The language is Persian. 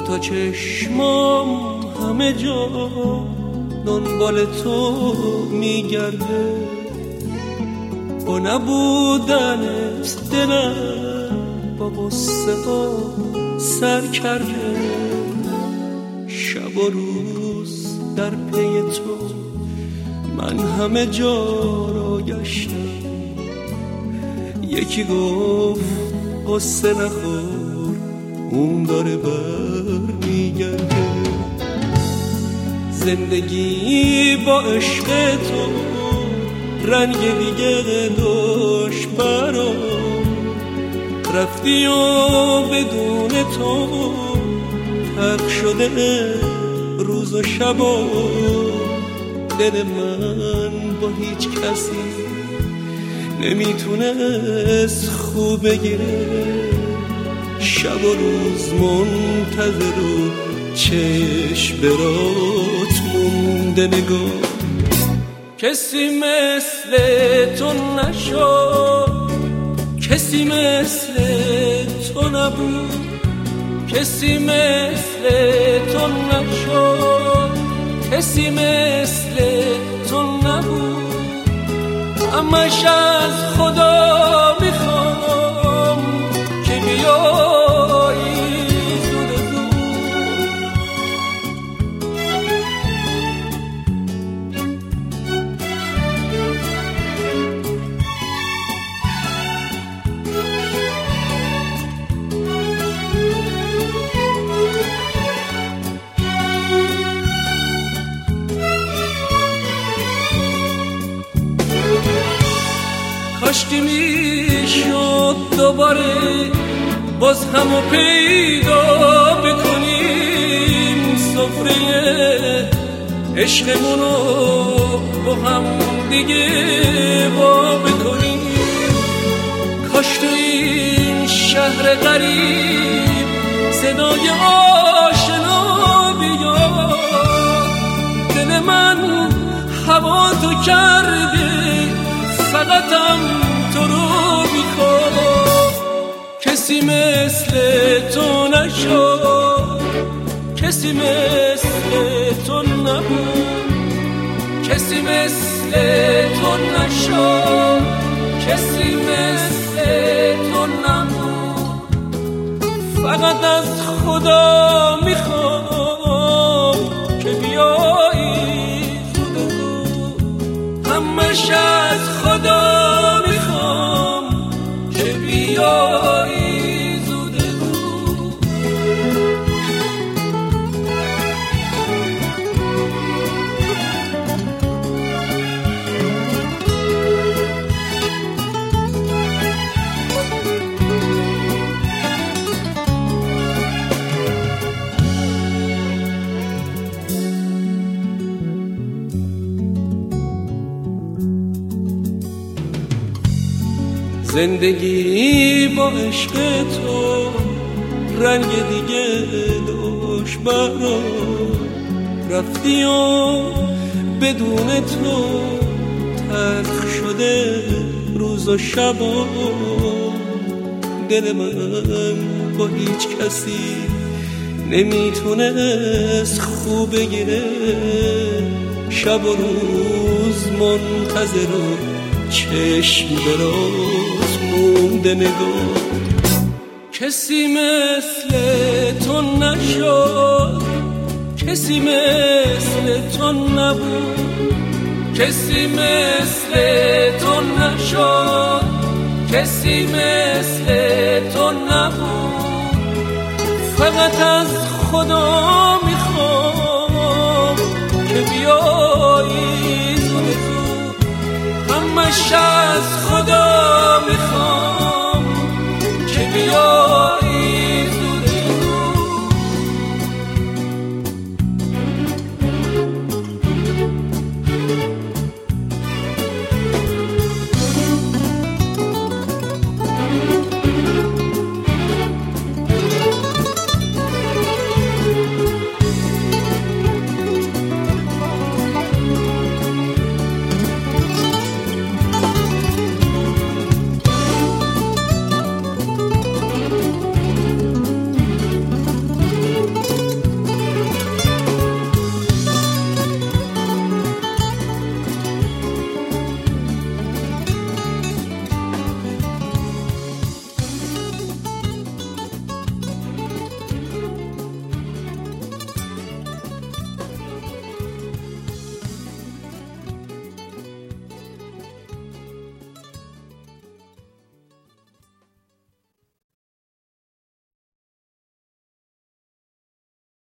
دوتا چشمام همه جا دنبال تو میگرده، با نبودنت دلم با غصه ها سر کرده. شب و روز در پی تو من همه جا را گشتم. یکی گفت غصه نخور اون داره بر میگرده. زندگی با عشق تو رنگ دیگه داشت برام، رفتی و بدون تو تلخ شده روز و شبا. دل من با هیچ کسی نمیتونست خوب بگیره. شب و روز منتظر و چشم برات مونده نگاه. کسی مثل تو نشد، کسی مثل تو نبود، کسی مثل تو نشد، کسی مثل تو نبود. همش از خدا میخوام که بیایی زود زود. کاشکی میشد دوباره باز همو پیدا بکنیم، سفره عشقمونو با هم دیگه با بکنیم. کاش تو این شهر غریب صدای آشنا بیاد. دل من هوا تو کرده فقطم تو رو میخواد. کسی مثل تو نشد، کسی مثل تو نبود، کسی مثل تو نشد، کسی مثل تو نبود. فقط از خدا میخوام که بیایی زود زود. همش از خدا میخوام که بیایی زود زود. زندگی با عشق تو رنگ دیگه داشت برام، رفتی و بدون تو تلخ شده روز و شبا. دل من با هیچ کسی نمیتونست خوب بگیره. شب و روز منتظر و چشم برات مونده نگاه. کسی مثل تو نشد، کسی مثل تو نبود، کسی مثل تو نشد، کسی مثل تو نبود. فقط از خدا میخوام که بیایی زود زود. همش